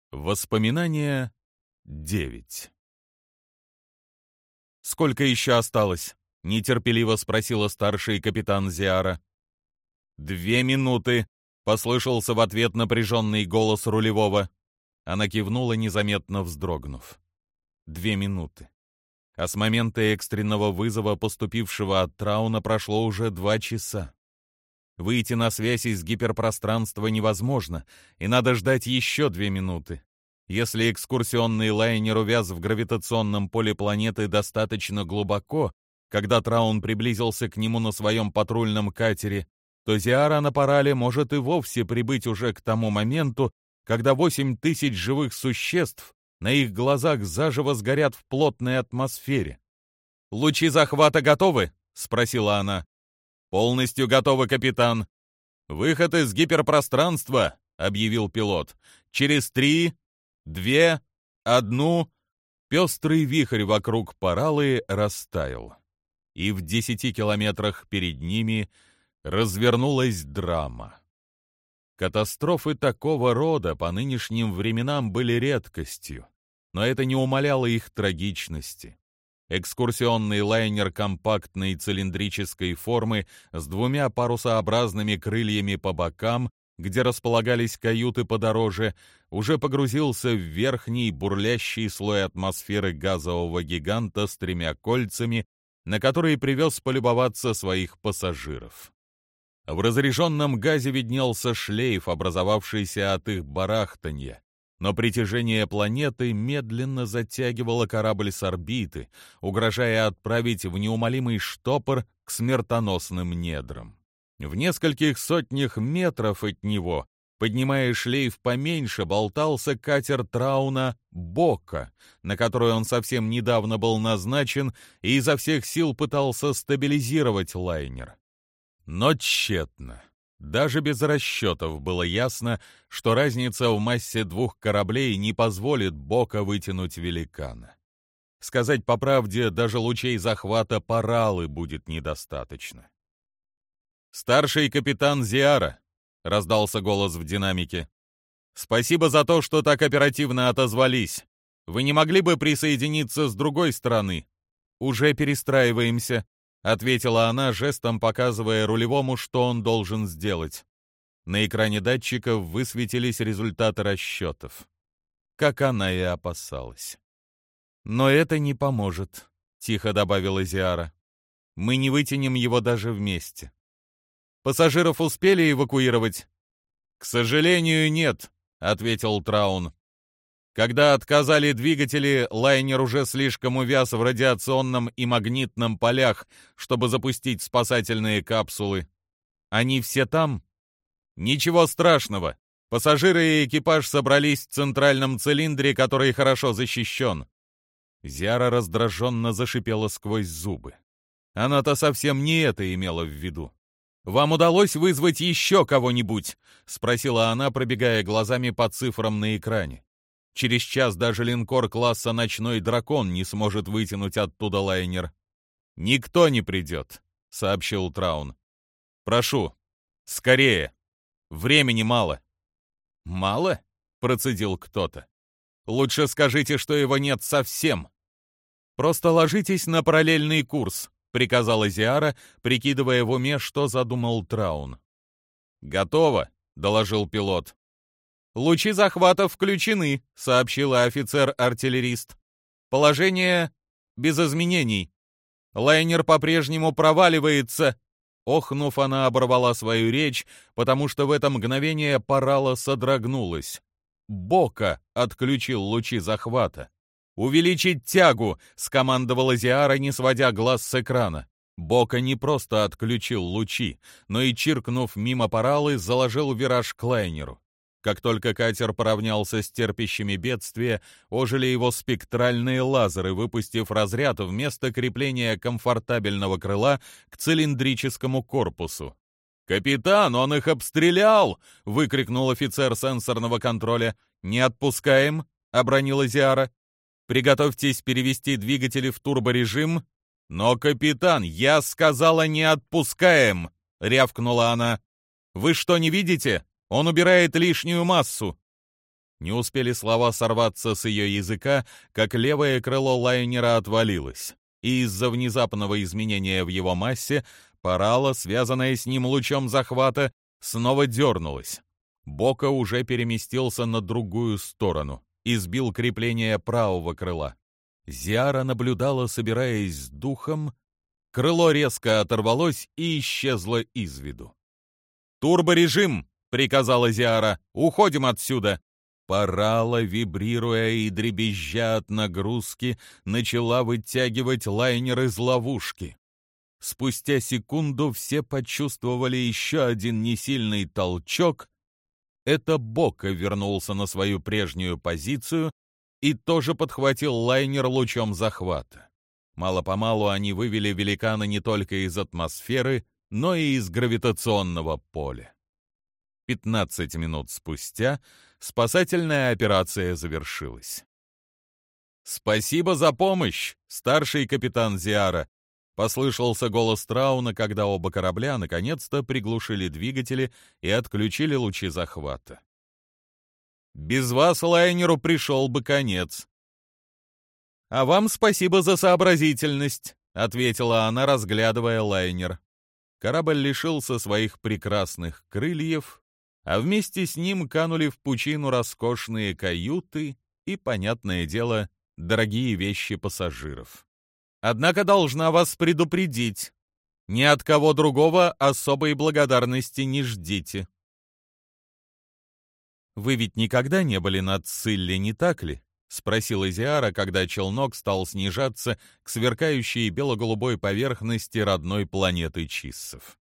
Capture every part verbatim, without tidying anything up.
Воспоминания девять. «Сколько еще осталось?» — нетерпеливо спросила старший капитан Зиара. «Две минуты», — послышался в ответ напряженный голос рулевого. Она кивнула, незаметно вздрогнув. Две минуты. А с момента экстренного вызова, поступившего от Трауна, прошло уже два часа. Выйти на связь из гиперпространства невозможно, и надо ждать еще две минуты. Если экскурсионный лайнер увяз в гравитационном поле планеты достаточно глубоко, когда Траун приблизился к нему на своем патрульном катере, то Зиара на Парале может и вовсе прибыть уже к тому моменту, когда восемь тысяч живых существ на их глазах заживо сгорят в плотной атмосфере. «Лучи захвата готовы?» — спросила она. «Полностью готовы, капитан». «Выход из гиперпространства», — объявил пилот. «Через три, две, одну». Пестрый вихрь вокруг Паралы растаял. И в десяти километрах перед ними развернулась драма. Катастрофы такого рода по нынешним временам были редкостью, но это не умаляло их трагичности. Экскурсионный лайнер компактной цилиндрической формы с двумя парусообразными крыльями по бокам, где располагались каюты подороже, уже погрузился в верхний бурлящий слой атмосферы газового гиганта с тремя кольцами, на который привез полюбоваться своих пассажиров. В разреженном газе виднелся шлейф, образовавшийся от их барахтанья, но притяжение планеты медленно затягивало корабль с орбиты, угрожая отправить в неумолимый штопор к смертоносным недрам. В нескольких сотнях метров от него, поднимая шлейф поменьше, болтался катер Трауна «Бока», на который он совсем недавно был назначен и изо всех сил пытался стабилизировать лайнер. Но тщетно. Даже без расчетов было ясно, что разница в массе двух кораблей не позволит Бока вытянуть великана. Сказать по правде, даже лучей захвата Паралы будет недостаточно. «Старший капитан Зиара», — раздался голос в динамике, — «спасибо за то, что так оперативно отозвались. Вы не могли бы присоединиться с другой стороны?» «Уже перестраиваемся», — ответила она, жестом показывая рулевому, что он должен сделать. На экране датчиков высветились результаты расчетов. Как она и опасалась. «Но это не поможет», — тихо добавила Зиара. «Мы не вытянем его даже вместе». «Пассажиров успели эвакуировать?» «К сожалению, нет», — ответил Траун. «Когда отказали двигатели, лайнер уже слишком увяз в радиационном и магнитном полях, чтобы запустить спасательные капсулы. Они все там?» «Ничего страшного. Пассажиры и экипаж собрались в центральном цилиндре, который хорошо защищен». Зиара раздраженно зашипела сквозь зубы. Она-то совсем не это имела в виду. «Вам удалось вызвать еще кого-нибудь?» — спросила она, пробегая глазами по цифрам на экране. «Через час даже линкор класса «Ночной дракон» не сможет вытянуть оттуда лайнер». «Никто не придет», — сообщил Траун. «Прошу, скорее. Времени мало». «Мало?» — процедил кто-то. «Лучше скажите, что его нет совсем». «Просто ложитесь на параллельный курс», — приказала Зиара, прикидывая в уме, что задумал Траун. «Готово», — доложил пилот. «Лучи захвата включены», — сообщила офицер-артиллерист. «Положение без изменений. Лайнер по-прежнему проваливается». Охнув, она оборвала свою речь, потому что в это мгновение Парала содрогнулась. Бока отключил лучи захвата. «Увеличить тягу!» — скомандовала Зиара, не сводя глаз с экрана. Бока не просто отключил лучи, но и, чиркнув мимо Паралы, заложил вираж к лайнеру. Как только катер поравнялся с терпящими бедствия, ожили его спектральные лазеры, выпустив разряд вместо крепления комфортабельного крыла к цилиндрическому корпусу. «Капитан, он их обстрелял!» — выкрикнул офицер сенсорного контроля. «Не отпускаем!» — обронила Зиара. «Приготовьтесь перевести двигатели в турборежим». «Но, капитан, я сказала, не отпускаем!» — рявкнула она. «Вы что, не видите? Он убирает лишнюю массу». Не успели слова сорваться с ее языка, как левое крыло лайнера отвалилось, и из-за внезапного изменения в его массе парало, связанное с ним лучом захвата, снова дернулось. Бока уже переместился на другую сторону и сбил крепление правого крыла. Зиара наблюдала, собираясь с духом. Крыло резко оторвалось и исчезло из виду. «Турборежим!» — приказала Зиара. «Уходим отсюда!» Парала, вибрируя и дребезжа от нагрузки, начала вытягивать лайнер из ловушки. Спустя секунду все почувствовали еще один несильный толчок. Это Бока вернулся на свою прежнюю позицию и тоже подхватил лайнер лучом захвата. Мало-помалу они вывели великана не только из атмосферы, но и из гравитационного поля. пятнадцать минут спустя спасательная операция завершилась. «Спасибо за помощь, старший капитан Зиара!» — послышался голос Трауна, когда оба корабля наконец-то приглушили двигатели и отключили лучи захвата. «Без вас лайнеру пришел бы конец». «А вам спасибо за сообразительность», — ответила она, разглядывая лайнер. Корабль лишился своих прекрасных крыльев, а вместе с ним канули в пучину роскошные каюты и, понятное дело, дорогие вещи пассажиров. Однако должна вас предупредить, ни от кого другого особой благодарности не ждите. «Вы ведь никогда не были на Цилле, не так ли?» — спросила Зиара, когда челнок стал снижаться к сверкающей бело-голубой поверхности родной планеты Чиссов.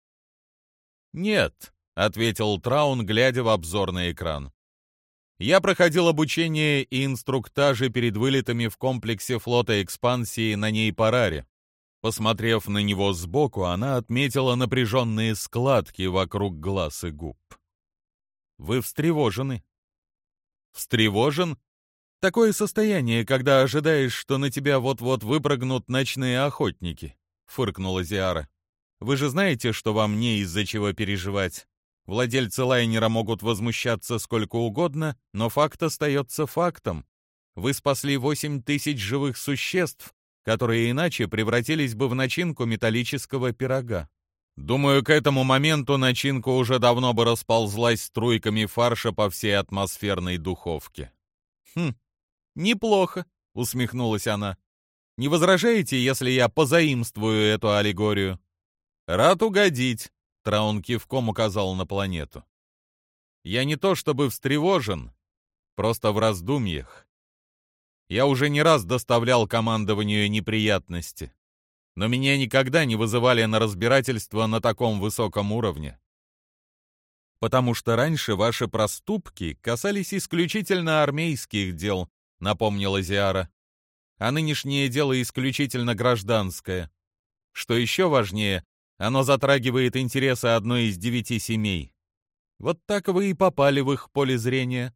«Нет», — ответил Траун, глядя в обзорный экран. «Я проходил обучение и инструктажи перед вылетами в комплексе флота экспансии на Нейпараре». Посмотрев на него сбоку, она отметила напряженные складки вокруг глаз и губ. «Вы встревожены». «Встревожен? Такое состояние, когда ожидаешь, что на тебя вот-вот выпрыгнут ночные охотники», — фыркнула Зиара. «Вы же знаете, что вам не из-за чего переживать. Владельцы лайнера могут возмущаться сколько угодно, но факт остается фактом. Вы спасли восемь тысяч живых существ, которые иначе превратились бы в начинку металлического пирога. Думаю, к этому моменту начинка уже давно бы расползлась струйками фарша по всей атмосферной духовке». «Хм, неплохо», — усмехнулась она. «Не возражаете, если я позаимствую эту аллегорию?» «Рад угодить», — Траун кивком указал на планету. «Я не то чтобы встревожен, просто в раздумьях. Я уже не раз доставлял командованию неприятности, но меня никогда не вызывали на разбирательство на таком высоком уровне. Потому что раньше ваши проступки касались исключительно армейских дел», — напомнила Зиара. «А нынешнее дело исключительно гражданское. Что еще важнее, оно затрагивает интересы одной из девяти семей. Вот так вы и попали в их поле зрения.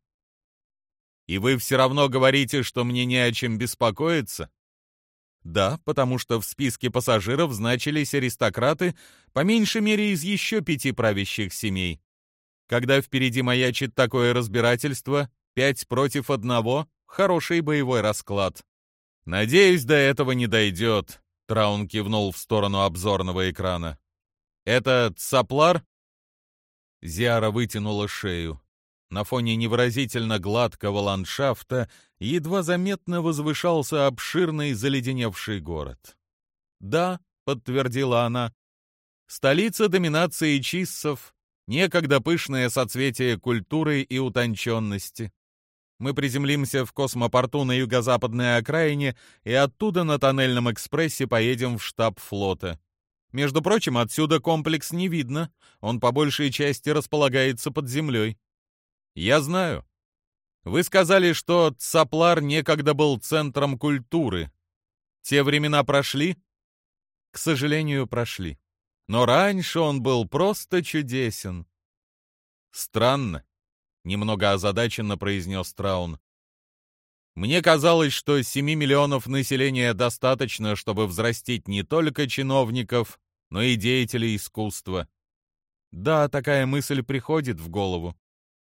И вы все равно говорите, что мне не о чем беспокоиться?» «Да, потому что в списке пассажиров значились аристократы, по меньшей мере из еще пяти правящих семей. Когда впереди маячит такое разбирательство, пять против одного — хороший боевой расклад. Надеюсь, до этого не дойдет», — Траун кивнул в сторону обзорного экрана. «Это Цаплар?» Зиара вытянула шею. На фоне невыразительно гладкого ландшафта едва заметно возвышался обширный заледеневший город. «Да», — подтвердила она, — «столица доминации чиссов, некогда пышное соцветие культуры и утонченности. Мы приземлимся в космопорту на юго-западной окраине и оттуда на тоннельном экспрессе поедем в штаб флота. Между прочим, отсюда комплекс не видно, он по большей части располагается под землей». «Я знаю. Вы сказали, что Цаплар некогда был центром культуры. Те времена прошли?» «К сожалению, прошли. Но раньше он был просто чудесен». «Странно», — немного озадаченно произнес Траун. «Мне казалось, что семи миллионов населения достаточно, чтобы взрастить не только чиновников, но и деятелей искусства». «Да, такая мысль приходит в голову.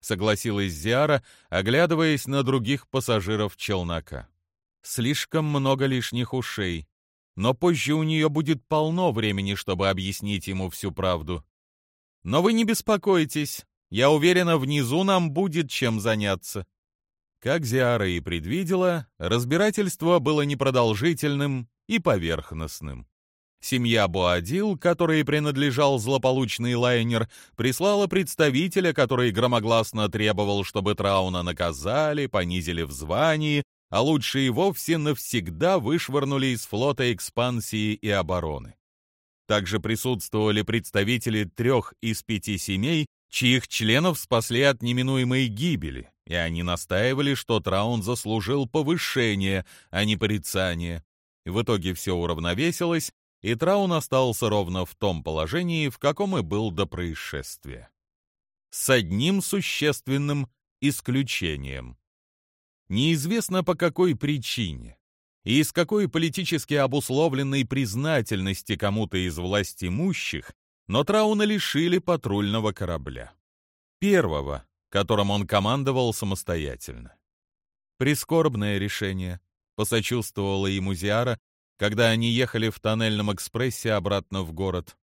согласилась Зиара, оглядываясь на других пассажиров челнока. Слишком много лишних ушей, но позже у нее будет полно времени, чтобы объяснить ему всю правду. Но вы не беспокойтесь, я уверена, внизу нам будет чем заняться. Как Зиара и предвидела, разбирательство было непродолжительным и поверхностным. Семья Боадил, которой принадлежал злополучный лайнер, прислала представителя, который громогласно требовал, чтобы Трауна наказали, понизили в звании, а лучше и вовсе навсегда вышвырнули из флота экспансии и обороны. Также присутствовали представители трех из пяти семей, чьих членов спасли от неминуемой гибели, и они настаивали, что Траун заслужил повышение, а не порицание. В итоге все уравновесилось, и Траун остался ровно в том положении, в каком и был до происшествия. С одним существенным исключением. Неизвестно по какой причине и из какой политически обусловленной признательности кому-то из властимущих, но Трауна лишили патрульного корабля. Первого, которым он командовал самостоятельно. Прискорбное решение, посочувствовала ему Зиара, когда они ехали в тоннельном экспрессе обратно в город.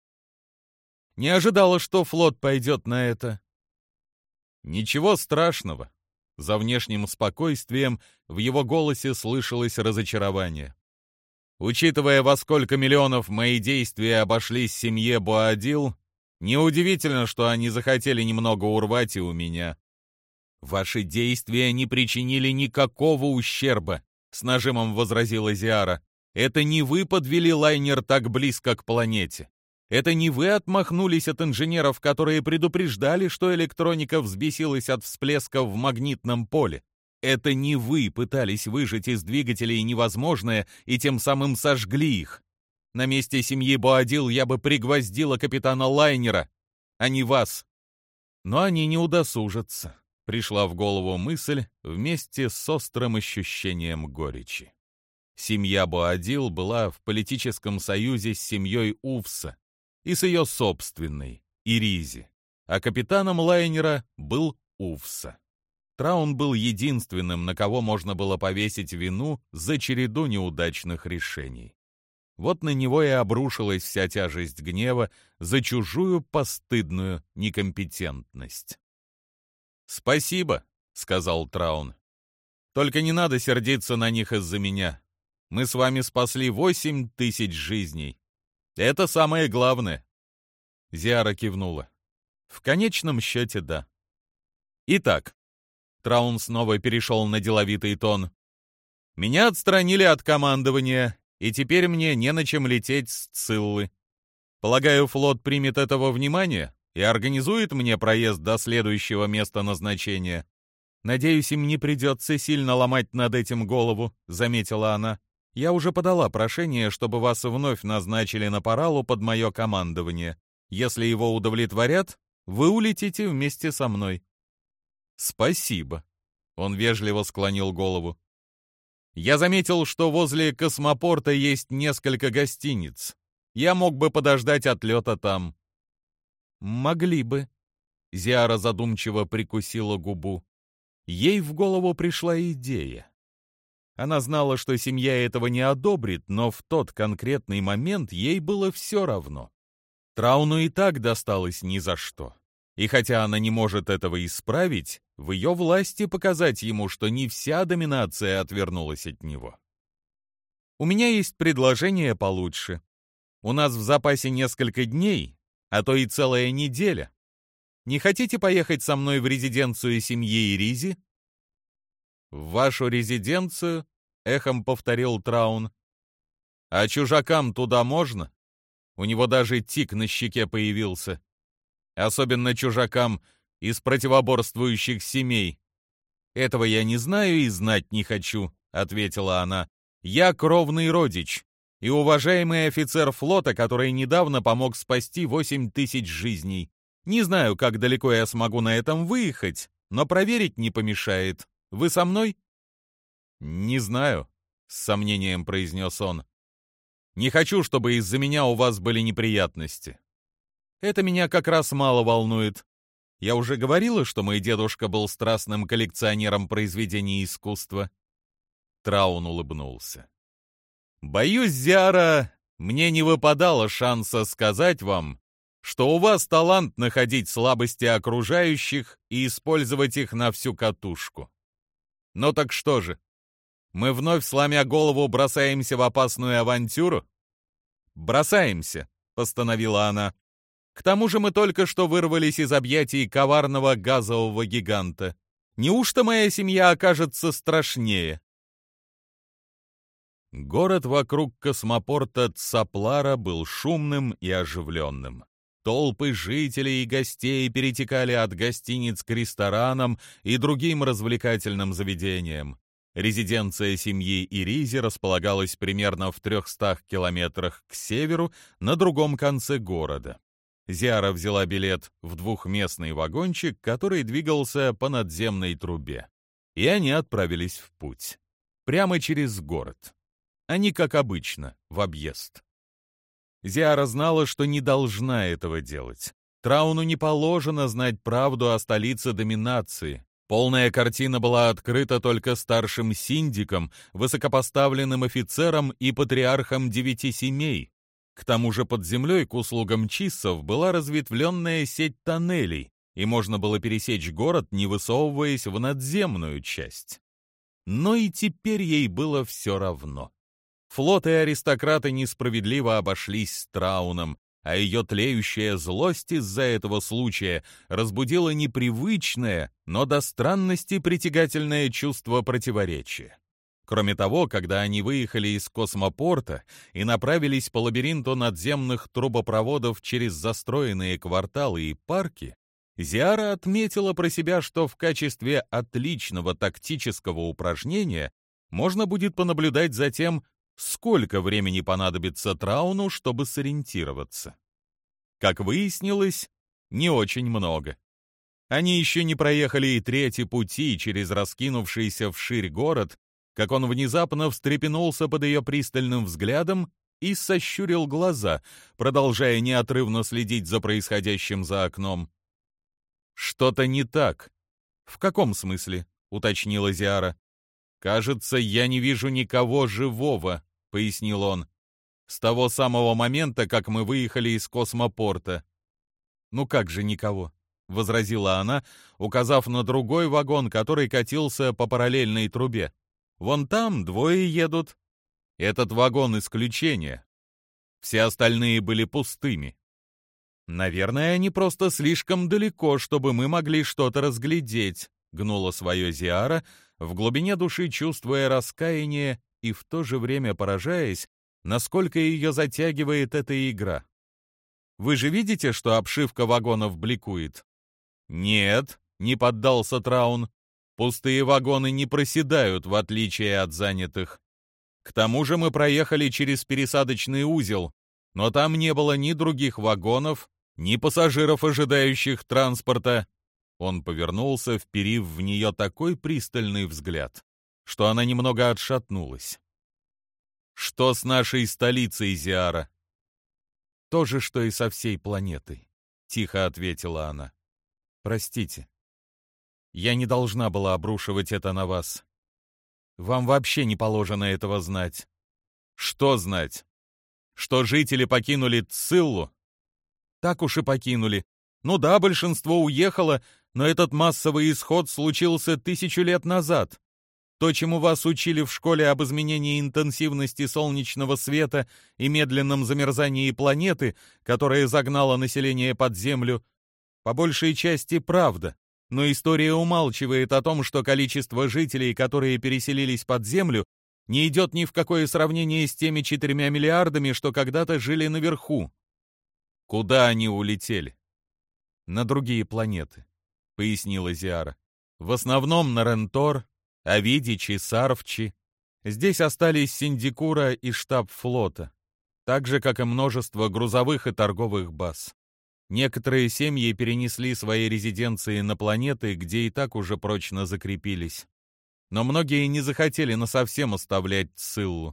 Не ожидала, что флот пойдет на это. Ничего страшного. За внешним спокойствием в его голосе слышалось разочарование. Учитывая, во сколько миллионов мои действия обошлись семье Боадил, неудивительно, что они захотели немного урвать и у меня. Ваши действия не причинили никакого ущерба, с нажимом возразила Зиара. Это не вы подвели лайнер так близко к планете. Это не вы отмахнулись от инженеров, которые предупреждали, что электроника взбесилась от всплеска в магнитном поле. Это не вы пытались выжать из двигателей невозможное и тем самым сожгли их. На месте семьи Боадил я бы пригвоздила капитана лайнера, а не вас. Но они не удосужатся, пришла в голову мысль вместе с острым ощущением горечи. Семья Боадил была в политическом союзе с семьей Увса и с ее собственной, Иризи, а капитаном лайнера был Увса. Траун был единственным, на кого можно было повесить вину за череду неудачных решений. Вот на него и обрушилась вся тяжесть гнева за чужую постыдную некомпетентность. «Спасибо», — сказал Траун. «Только не надо сердиться на них из-за меня. Мы с вами спасли восемь тысяч жизней. Это самое главное». Зиара кивнула. В конечном счете, да. Итак, Траун снова перешел на деловитый тон. Меня отстранили от командования, и теперь мне не на чем лететь с Циллы. Полагаю, флот примет это во внимание и организует мне проезд до следующего места назначения. Надеюсь, им не придется сильно ломать над этим голову, заметила она. Я уже подала прошение, чтобы вас вновь назначили на Паралу под мое командование. Если его удовлетворят, вы улетите вместе со мной. Спасибо. Он вежливо склонил голову. Я заметил, что возле космопорта есть несколько гостиниц. Я мог бы подождать отлета там. Могли бы. Зиара задумчиво прикусила губу. Ей в голову пришла идея. Она знала, что семья этого не одобрит, но в тот конкретный момент ей было все равно. Трауну и так досталось ни за что. И хотя она не может этого исправить, в ее власти показать ему, что не вся доминация отвернулась от него. У меня есть предложение получше. У нас в запасе несколько дней, а то и целая неделя. Не хотите поехать со мной в резиденцию семьи Иризи? В вашу резиденцию? Эхом повторил Траун. А чужакам туда можно? У него даже тик на щеке появился. Особенно чужакам из противоборствующих семей. Этого я не знаю и знать не хочу, ответила она. Я кровный родич и уважаемый офицер флота, который недавно помог спасти восемь тысяч жизней. Не знаю, как далеко я смогу на этом выехать, но проверить не помешает. Вы со мной? Не знаю, с сомнением произнес он. Не хочу, чтобы из-за меня у вас были неприятности. Это меня как раз мало волнует. Я уже говорила, что мой дедушка был страстным коллекционером произведений искусства». Траун улыбнулся. «Боюсь, Зиара, мне не выпадало шанса сказать вам, что у вас талант находить слабости окружающих и использовать их на всю катушку. Ну так что же, мы вновь, сломя голову, бросаемся в опасную авантюру?» «Бросаемся», — постановила она. «К тому же мы только что вырвались из объятий коварного газового гиганта. Неужто моя семья окажется страшнее?» Город вокруг космопорта Цаплара был шумным и оживленным. Толпы жителей и гостей перетекали от гостиниц к ресторанам и другим развлекательным заведениям. Резиденция семьи Иризи располагалась примерно в трехстах километрах к северу, на другом конце города. Зиара взяла билет в двухместный вагончик, который двигался по надземной трубе. И они отправились в путь. Прямо через город. Они, как обычно, в объезд. Зиара знала, что не должна этого делать. Трауну не положено знать правду о столице доминации. Полная картина была открыта только старшим синдиком, высокопоставленным офицером и патриархом девяти семей. К тому же под землей к услугам чиссов была разветвленная сеть тоннелей, и можно было пересечь город, не высовываясь в надземную часть. Но и теперь ей было все равно. Флот и аристократы несправедливо обошлись с Трауном, а ее тлеющая злость из-за этого случая разбудила непривычное, но до странности притягательное чувство противоречия. Кроме того, когда они выехали из космопорта и направились по лабиринту надземных трубопроводов через застроенные кварталы и парки, Зиара отметила про себя, что в качестве отличного тактического упражнения можно будет понаблюдать за тем, сколько времени понадобится Трауну, чтобы сориентироваться. Как выяснилось, не очень много. Они еще не проехали и трети пути через раскинувшийся вширь город, как он внезапно встрепенулся под ее пристальным взглядом и сощурил глаза, продолжая неотрывно следить за происходящим за окном. «Что-то не так». «В каком смысле?» — уточнила Зиара. «Кажется, я не вижу никого живого», — пояснил он, «с того самого момента, как мы выехали из космопорта». «Ну как же никого?» — возразила она, указав на другой вагон, который катился по параллельной трубе. «Вон там двое едут. Этот вагон — исключение. Все остальные были пустыми. Наверное, они просто слишком далеко, чтобы мы могли что-то разглядеть», — гнула свое Зиара, в глубине души чувствуя раскаяние и в то же время поражаясь, насколько ее затягивает эта игра. «Вы же видите, что обшивка вагонов бликует?» «Нет», — не поддался Траун, — «пустые вагоны не проседают, в отличие от занятых. К тому же мы проехали через пересадочный узел, но там не было ни других вагонов, ни пассажиров, ожидающих транспорта». Он повернулся, вперив в нее такой пристальный взгляд, что она немного отшатнулась. «Что с нашей столицей, Зиара?» «То же, что и со всей планетой», — тихо ответила она. «Простите. Я не должна была обрушивать это на вас. Вам вообще не положено этого знать». «Что знать? Что жители покинули Циллу?» «Так уж и покинули. Ну да, большинство уехало, но этот массовый исход случился тысячу лет назад. То, чему вас учили в школе об изменении интенсивности солнечного света и медленном замерзании планеты, которая загнала население под землю, по большей части правда, но история умалчивает о том, что количество жителей, которые переселились под землю, не идет ни в какое сравнение с теми четырьмя миллиардами, что когда-то жили наверху». «Куда они улетели?» «На другие планеты», — пояснила Зиара. «В основном на Рентор, Авидичи, Сарвчи. Здесь остались Синдикура и штаб флота, так же, как и множество грузовых и торговых баз. Некоторые семьи перенесли свои резиденции на планеты, где и так уже прочно закрепились. Но многие не захотели насовсем оставлять Циллу.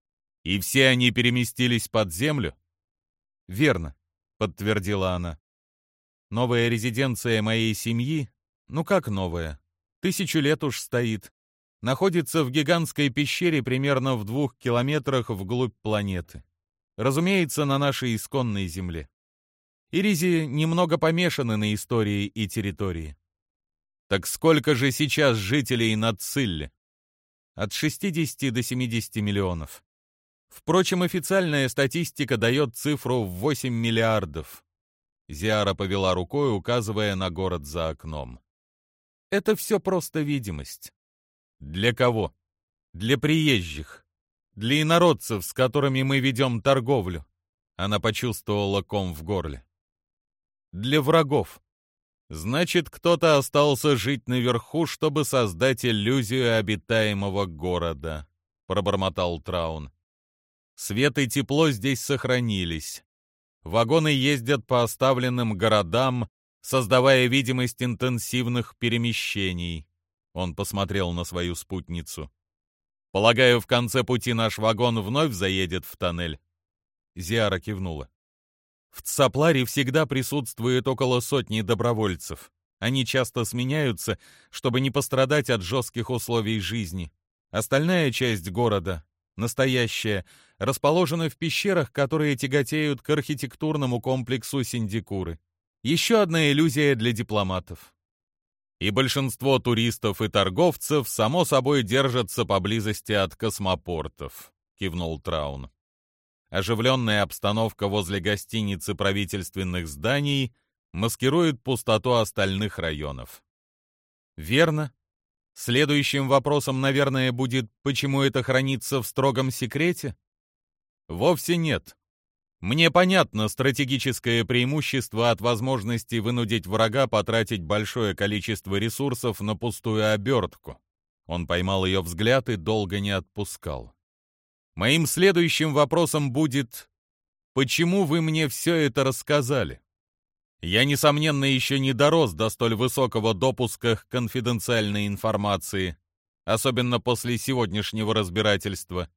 И все они переместились под землю?» «Верно», — подтвердила она. Новая резиденция моей семьи, ну как новая, тысячу лет уж стоит, находится в гигантской пещере примерно в двух километрах вглубь планеты. Разумеется, на нашей исконной земле. Иризи немного помешаны на истории и территории. Так сколько же сейчас жителей на Цилле? От шестидесяти до семидесяти миллионов. Впрочем, официальная статистика дает цифру в восемь миллиардов. Зиара повела рукой, указывая на город за окном. Это все просто видимость. Для кого? Для приезжих. Для инородцев, с которыми мы ведем торговлю. Она почувствовала ком в горле. Для врагов. Значит, кто-то остался жить наверху, чтобы создать иллюзию обитаемого города, пробормотал Траун. Свет и тепло здесь сохранились. Вагоны ездят по оставленным городам, создавая видимость интенсивных перемещений. Он посмотрел на свою спутницу. Полагаю, в конце пути наш вагон вновь заедет в тоннель. Зиара кивнула. В Цапларе всегда присутствует около сотни добровольцев. Они часто сменяются, чтобы не пострадать от жестких условий жизни. Остальная часть города, настоящая, расположена в пещерах, которые тяготеют к архитектурному комплексу Синдикуры. Еще одна иллюзия для дипломатов. И большинство туристов и торговцев, само собой, держатся поблизости от космопортов, кивнул Траун. Оживленная обстановка возле гостиницы правительственных зданий маскирует пустоту остальных районов. Верно. Следующим вопросом, наверное, будет, почему это хранится в строгом секрете? Вовсе нет. Мне понятно стратегическое преимущество от возможности вынудить врага потратить большое количество ресурсов на пустую обертку. Он поймал ее взгляд и долго не отпускал. Моим следующим вопросом будет, почему вы мне все это рассказали? Я, несомненно, еще не дорос до столь высокого допуска к конфиденциальной информации, особенно после сегодняшнего разбирательства.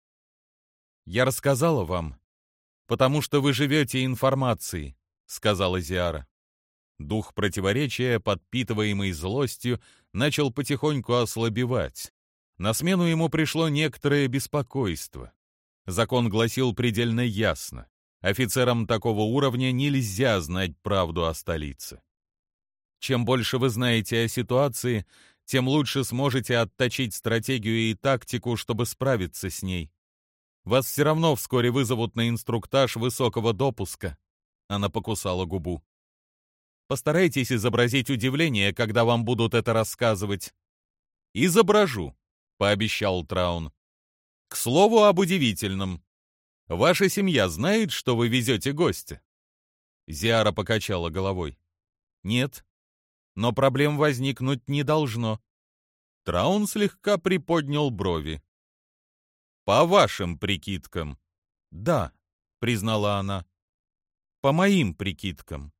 Я рассказала вам, потому что вы живете информацией, сказала Зиара. Дух противоречия, подпитываемый злостью, начал потихоньку ослабевать. На смену ему пришло некоторое беспокойство. Закон гласил предельно ясно: офицерам такого уровня нельзя знать правду о столице. Чем больше вы знаете о ситуации, тем лучше сможете отточить стратегию и тактику, чтобы справиться с ней. Вас все равно вскоре вызовут на инструктаж высокого допуска. Она покусала губу. Постарайтесь изобразить удивление, когда вам будут это рассказывать. Изображу, пообещал Траун. К слову об удивительном. Ваша семья знает, что вы везете гостя? Зиара покачала головой. Нет, но проблем возникнуть не должно. Траун слегка приподнял брови. По вашим прикидкам. Да, признала она. По моим прикидкам.